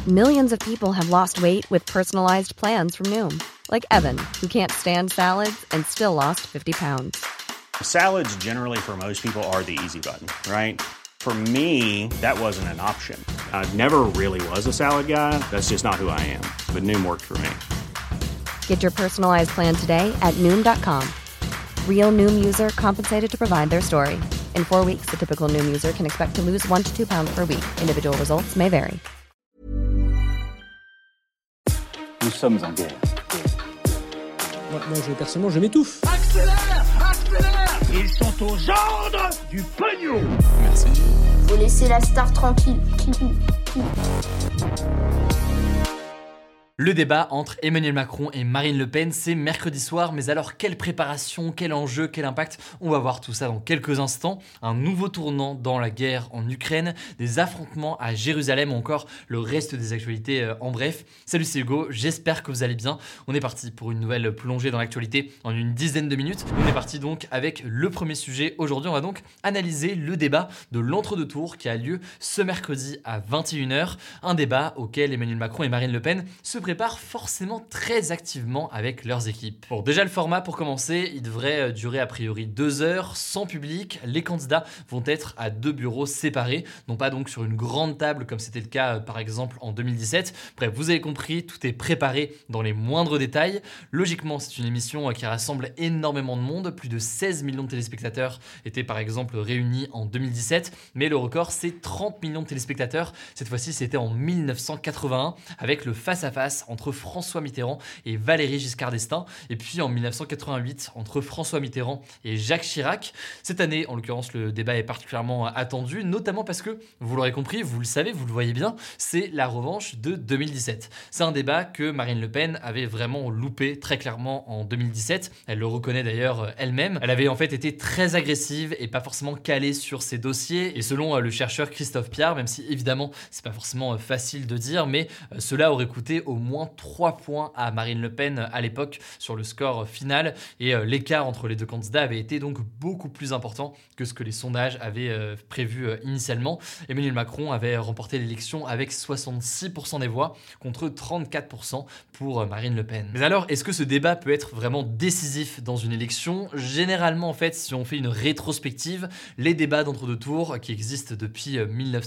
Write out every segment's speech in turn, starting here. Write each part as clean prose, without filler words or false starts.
Millions of people have lost weight with personalized plans from Noom. Like Evan, who can't stand salads and still lost 50 pounds. Salads generally for most people are the easy button, right? For me, that wasn't an option. I never really was a salad guy. That's just not who I am. But Noom worked for me. Get your personalized plan today at Noom.com. Real Noom user compensated to provide their story. In 4 weeks, the typical Noom user can expect to lose 1 to 2 pounds per week. Individual results may vary. Nous sommes en guerre. Moi, personnellement, je m'étouffe. Accélère! Accélère! Ils sont aux ordres du pognon! Merci. Faut laisser la star tranquille. Le débat entre Emmanuel Macron et Marine Le Pen, c'est mercredi soir, mais alors quelle préparation, quel enjeu, quel impact? On va voir tout ça dans quelques instants. Un nouveau tournant dans la guerre en Ukraine, des affrontements à Jérusalem ou encore le reste des actualités en bref. Salut, c'est Hugo, j'espère que vous allez bien. On est parti pour une nouvelle plongée dans l'actualité en une dizaine de minutes. On est parti donc avec le premier sujet. Aujourd'hui, on va donc analyser le débat de l'entre-deux-tours qui a lieu ce mercredi à 21h. Un débat auquel Emmanuel Macron et Marine Le Pen se préparent forcément très activement avec leurs équipes. Bon, déjà le format pour commencer, il devrait durer a priori 2 heures, sans public. Les candidats vont être à 2 bureaux séparés, non pas donc sur une grande table comme c'était le cas par exemple en 2017. Bref, vous avez compris, tout est préparé dans les moindres détails. Logiquement, c'est une émission qui rassemble énormément de monde. Plus de 16 millions de téléspectateurs étaient par exemple réunis en 2017, mais le record c'est 30 millions de téléspectateurs. Cette fois-ci, c'était en 1981 avec le face-à-face entre François Mitterrand et Valéry Giscard d'Estaing, et puis en 1988 entre François Mitterrand et Jacques Chirac. Cette année, en l'occurrence, le débat est particulièrement attendu, notamment parce que, vous l'aurez compris, vous le savez, vous le voyez bien, c'est la revanche de 2017. C'est un débat que Marine Le Pen avait vraiment loupé très clairement en 2017. Elle le reconnaît d'ailleurs elle-même. Elle avait en fait été très agressive et pas forcément calée sur ses dossiers. Et selon le chercheur Christophe Piard, même si évidemment c'est pas forcément facile de dire, mais cela aurait coûté au moins 3 points à Marine Le Pen à l'époque sur le score final, et l'écart entre les deux candidats avait été donc beaucoup plus important que ce que les sondages avaient prévu initialement. Emmanuel Macron avait remporté l'élection avec 66% des voix contre 34% pour Marine Le Pen. Mais alors, est-ce que ce débat peut être vraiment décisif dans une élection? Généralement, en fait, si on fait une rétrospective, les débats d'entre-deux tours qui existent depuis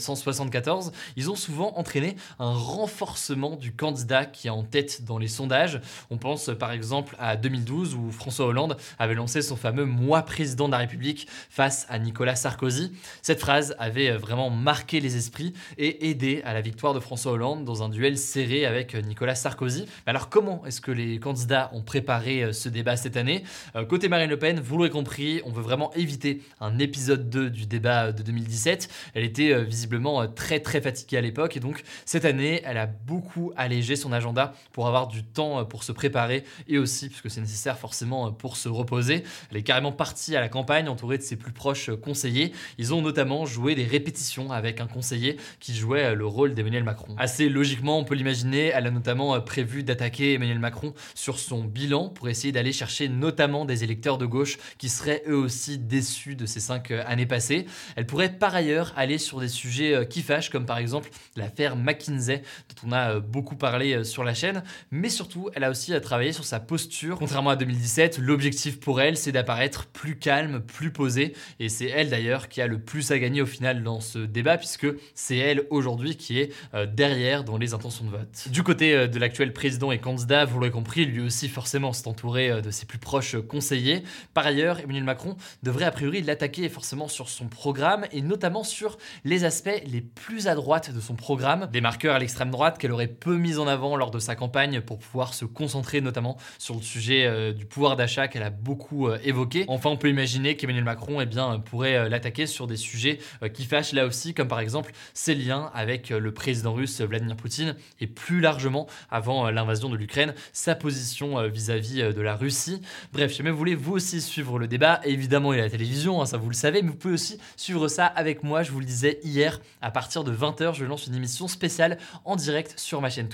1974, ils ont souvent entraîné un renforcement du candidat qui est en tête dans les sondages. On pense par exemple à 2012 où François Hollande avait lancé son fameux « Moi président de la République » face à Nicolas Sarkozy. Cette phrase avait vraiment marqué les esprits et aidé à la victoire de François Hollande dans un duel serré avec Nicolas Sarkozy. Alors comment est-ce que les candidats ont préparé ce débat cette année? Côté Marine Le Pen, vous l'aurez compris, on veut vraiment éviter un épisode 2 du débat de 2017. Elle était visiblement très fatiguée à l'époque, et donc cette année, elle a beaucoup allégé son agenda pour avoir du temps pour se préparer, et aussi, puisque c'est nécessaire forcément pour se reposer. Elle est carrément partie à la campagne entourée de ses plus proches conseillers. Ils ont notamment joué des répétitions avec un conseiller qui jouait le rôle d'Emmanuel Macron. Assez logiquement, on peut l'imaginer, elle a notamment prévu d'attaquer Emmanuel Macron sur son bilan pour essayer d'aller chercher notamment des électeurs de gauche qui seraient eux aussi déçus de ces 5 années passées. Elle pourrait par ailleurs aller sur des sujets qui fâchent, comme par exemple l'affaire McKinsey, dont on a beaucoup parlé sur la chaîne, mais surtout, elle a aussi travaillé sur sa posture. Contrairement à 2017, l'objectif pour elle, c'est d'apparaître plus calme, plus posée, et c'est elle d'ailleurs qui a le plus à gagner au final dans ce débat, puisque c'est elle aujourd'hui qui est derrière dans les intentions de vote. Du côté de l'actuel président et candidat, vous l'aurez compris, lui aussi forcément s'est entouré de ses plus proches conseillers. Par ailleurs, Emmanuel Macron devrait a priori l'attaquer forcément sur son programme, et notamment sur les aspects les plus à droite de son programme, des marqueurs à l'extrême droite qu'elle aurait peu mis en avant lors de sa campagne pour pouvoir se concentrer notamment sur le sujet du pouvoir d'achat qu'elle a beaucoup évoqué. Enfin, on peut imaginer qu'Emmanuel Macron pourrait l'attaquer sur des sujets qui fâchent là aussi, comme par exemple ses liens avec le président russe Vladimir Poutine, et plus largement, avant l'invasion de l'Ukraine, sa position vis-à-vis de la Russie. Bref, si jamais vous voulez vous aussi suivre le débat, évidemment il y a la télévision, ça vous le savez, mais vous pouvez aussi suivre ça avec moi. Je vous le disais hier, à partir de 20h, je lance une émission spéciale en direct sur ma chaîne Twitch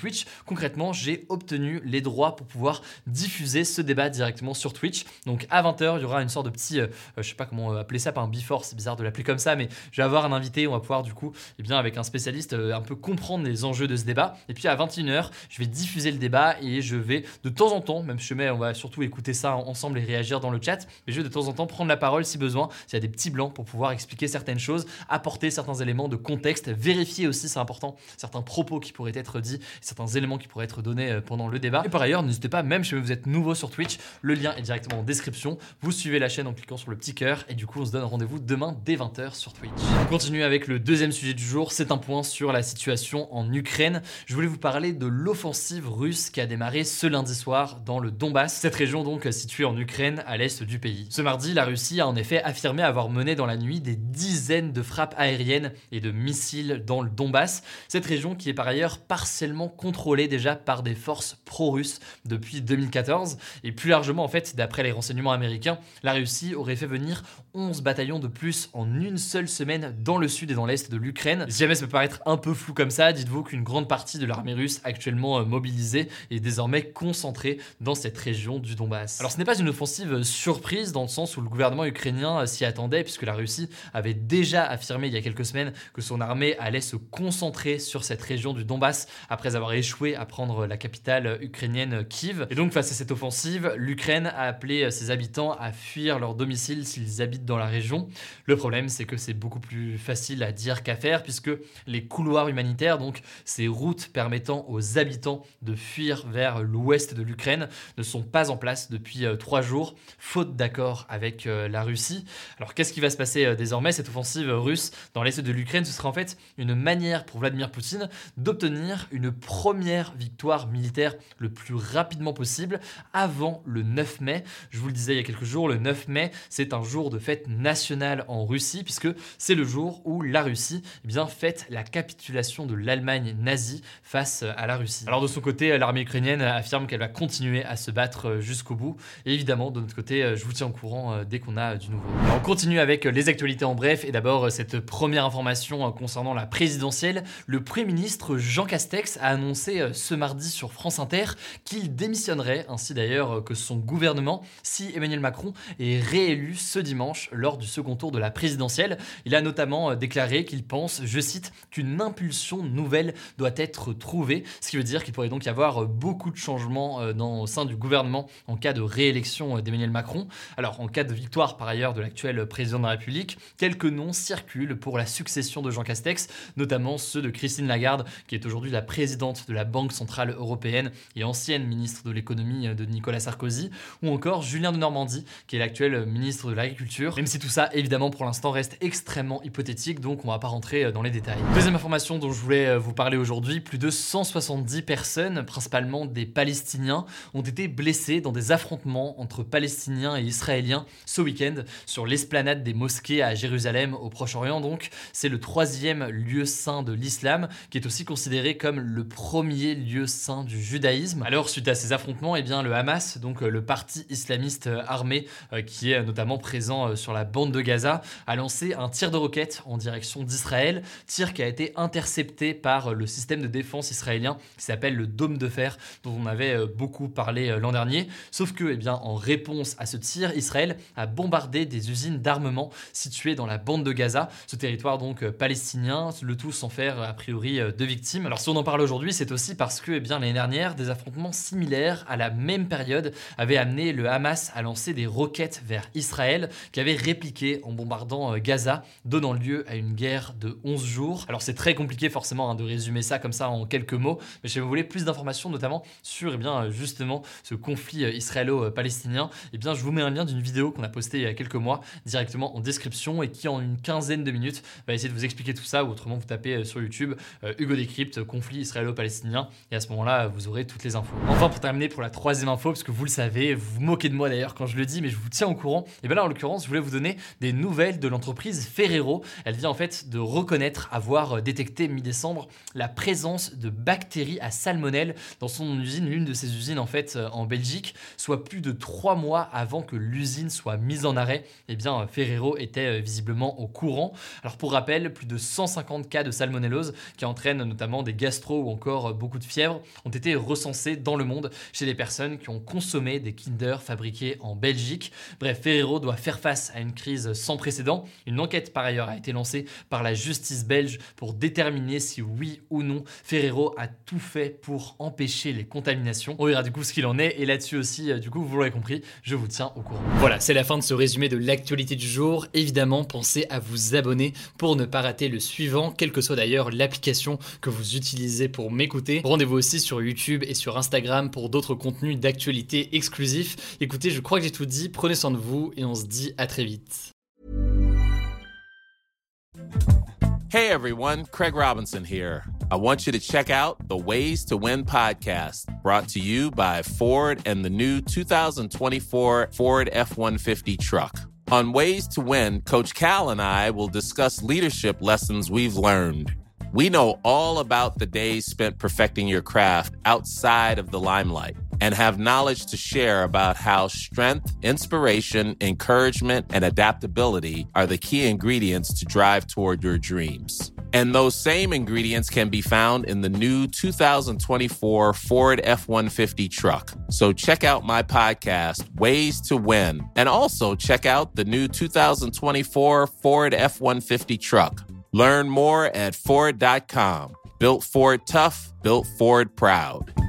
Concrètement, j'ai obtenu les droits pour pouvoir diffuser ce débat directement sur Twitch. Donc à 20h, il y aura une sorte de petit, je sais pas comment appeler ça, pas un before, c'est bizarre de l'appeler comme ça, mais je vais avoir un invité, on va pouvoir du coup, avec un spécialiste, un peu comprendre les enjeux de ce débat. Et puis à 21h, je vais diffuser le débat et je vais de temps en temps, même on va surtout écouter ça ensemble et réagir dans le chat, mais je vais de temps en temps prendre la parole si besoin, s'il y a des petits blancs pour pouvoir expliquer certaines choses, apporter certains éléments de contexte, vérifier aussi, c'est important, certains propos qui pourraient être dits, certains éléments qui pourraient être donnés pendant le débat. Et par ailleurs, n'hésitez pas, même si vous êtes nouveau sur Twitch, le lien est directement en description. Vous suivez la chaîne en cliquant sur le petit cœur et du coup, on se donne rendez-vous demain dès 20h sur Twitch. On continue avec le deuxième sujet du jour, c'est un point sur la situation en Ukraine. Je voulais vous parler de l'offensive russe qui a démarré ce lundi soir dans le Donbass, cette région donc située en Ukraine à l'est du pays. Ce mardi, la Russie a en effet affirmé avoir mené dans la nuit des dizaines de frappes aériennes et de missiles dans le Donbass, cette région qui est par ailleurs partiellement contrôlée déjà par des forces pro-russes depuis 2014 et plus largement en fait, d'après les renseignements américains, la Russie aurait fait venir 11 bataillons de plus en une seule semaine dans le sud et dans l'est de l'Ukraine. Si jamais ça peut paraître un peu flou comme ça, dites-vous qu'une grande partie de l'armée russe actuellement mobilisée est désormais concentrée dans cette région du Donbass. Alors ce n'est pas une offensive surprise dans le sens où le gouvernement ukrainien s'y attendait puisque la Russie avait déjà affirmé il y a quelques semaines que son armée allait se concentrer sur cette région du Donbass après avoir échoué à prendre la capitale ukrainienne Kiev. Et donc face à cette offensive, l'Ukraine a appelé ses habitants à fuir leur domicile s'ils habitent dans la région. Le problème c'est que c'est beaucoup plus facile à dire qu'à faire puisque les couloirs humanitaires, donc ces routes permettant aux habitants de fuir vers l'ouest de l'Ukraine, ne sont pas en place depuis 3 jours, faute d'accord avec la Russie. Alors qu'est-ce qui va se passer désormais? Cette offensive russe dans l'est de l'Ukraine, ce sera en fait une manière pour Vladimir Poutine d'obtenir une première victoire militaire le plus rapidement possible avant le 9 mai. Je vous le disais il y a quelques jours, le 9 mai, c'est un jour de fête nationale en Russie puisque c'est le jour où la Russie fête la capitulation de l'Allemagne nazie face à la Russie. Alors de son côté, l'armée ukrainienne affirme qu'elle va continuer à se battre jusqu'au bout. Et évidemment, de notre côté, je vous tiens au courant dès qu'on a du nouveau. Alors, on continue avec les actualités en bref. Et d'abord, cette première information concernant la présidentielle. Le Premier ministre Jean Castex a annoncé ce mardi sur France Inter qu'il démissionnerait, ainsi d'ailleurs que son gouvernement, si Emmanuel Macron est réélu ce dimanche lors du second tour de la présidentielle. Il a notamment déclaré qu'il pense, je cite, qu'une impulsion nouvelle doit être trouvée, ce qui veut dire qu'il pourrait donc y avoir beaucoup de changements au sein du gouvernement en cas de réélection d'Emmanuel Macron. Alors en cas de victoire par ailleurs de l'actuel président de la République, quelques noms circulent pour la succession de Jean Castex, notamment ceux de Christine Lagarde, qui est aujourd'hui la présidente de la Banque Centrale Européenne et ancienne ministre de l'économie de Nicolas Sarkozy, ou encore Julien de Normandie, qui est l'actuel ministre de l'Agriculture, même si tout ça évidemment pour l'instant reste extrêmement hypothétique, donc on va pas rentrer dans les détails. Deuxième information dont je voulais vous parler aujourd'hui, plus de 170 personnes, principalement des Palestiniens, ont été blessés dans des affrontements entre Palestiniens et Israéliens ce week-end sur l'esplanade des mosquées à Jérusalem, au Proche-Orient. Donc, c'est le 3e lieu saint de l'islam, qui est aussi considéré comme le premier lieu saint du judaïsme. Alors, suite à ces affrontements, le Hamas, donc le parti islamiste armé qui est notamment présent sur la bande de Gaza, a lancé un tir de roquette en direction d'Israël, tir qui a été intercepté par le système de défense israélien qui s'appelle le Dôme de fer, dont on avait beaucoup parlé l'an dernier. Sauf que, en réponse à ce tir, Israël a bombardé des usines d'armement situées dans la bande de Gaza, ce territoire donc palestinien, le tout sans faire a priori de victimes. Alors si on en parle aujourd'hui, c'est aussi parce que l'année dernière, des affrontements similaires à la même période avaient amené le Hamas à lancer des roquettes vers Israël qui avaient répliqué en bombardant Gaza, donnant lieu à une guerre de 11 jours. Alors c'est très compliqué forcément de résumer ça comme ça en quelques mots, mais si vous voulez plus d'informations notamment sur justement ce conflit israélo-palestinien, je vous mets un lien d'une vidéo qu'on a postée il y a quelques mois directement en description et qui en une quinzaine de minutes va essayer de vous expliquer tout ça, ou autrement vous tapez sur YouTube Hugo Décrypte, conflit israélo-palestinien, et à ce moment-là vous aurez toutes les infos. Enfin, pour terminer, pour la troisième info, parce que vous le savez, vous vous moquez de moi d'ailleurs quand je le dis, mais je vous tiens au courant, et là en l'occurrence je voulais vous donner des nouvelles de l'entreprise Ferrero. Elle vient en fait de reconnaître avoir détecté mi-décembre la présence de bactéries à salmonelle dans son usine, l'une de ses usines en fait en Belgique, soit plus de 3 mois avant que l'usine soit mise en arrêt. Ferrero était visiblement au courant. Alors pour rappel, plus de 150 cas de salmonellose qui entraînent notamment des gastro ou encore beaucoup coups de fièvre ont été recensés dans le monde chez des personnes qui ont consommé des Kinder fabriqués en Belgique. Bref, Ferrero doit faire face à une crise sans précédent. Une enquête par ailleurs a été lancée par la justice belge pour déterminer si oui ou non Ferrero a tout fait pour empêcher les contaminations. On verra du coup ce qu'il en est et là-dessus aussi, du coup vous l'aurez compris, je vous tiens au courant. Voilà, c'est la fin de ce résumé de l'actualité du jour. Évidemment, pensez à vous abonner pour ne pas rater le suivant, quelle que soit d'ailleurs l'application que vous utilisez pour m'écouter. Rendez-vous aussi sur YouTube et sur Instagram pour d'autres contenus d'actualité exclusifs. Écoutez, je crois que j'ai tout dit, prenez soin de vous et on se dit à très vite. Hey everyone, Craig Robinson here. I want you to check out the Ways to Win podcast, brought to you by Ford and the new 2024 Ford F-150 truck. On Ways to Win, Coach Cal and I will discuss leadership lessons we've learned. We know all about the days spent perfecting your craft outside of the limelight and have knowledge to share about how strength, inspiration, encouragement, and adaptability are the key ingredients to drive toward your dreams. And those same ingredients can be found in the new 2024 Ford F-150 truck. So check out my podcast, Ways to Win, and also check out the new 2024 Ford F-150 truck. Learn more at Ford.com. Built Ford tough, built Ford proud.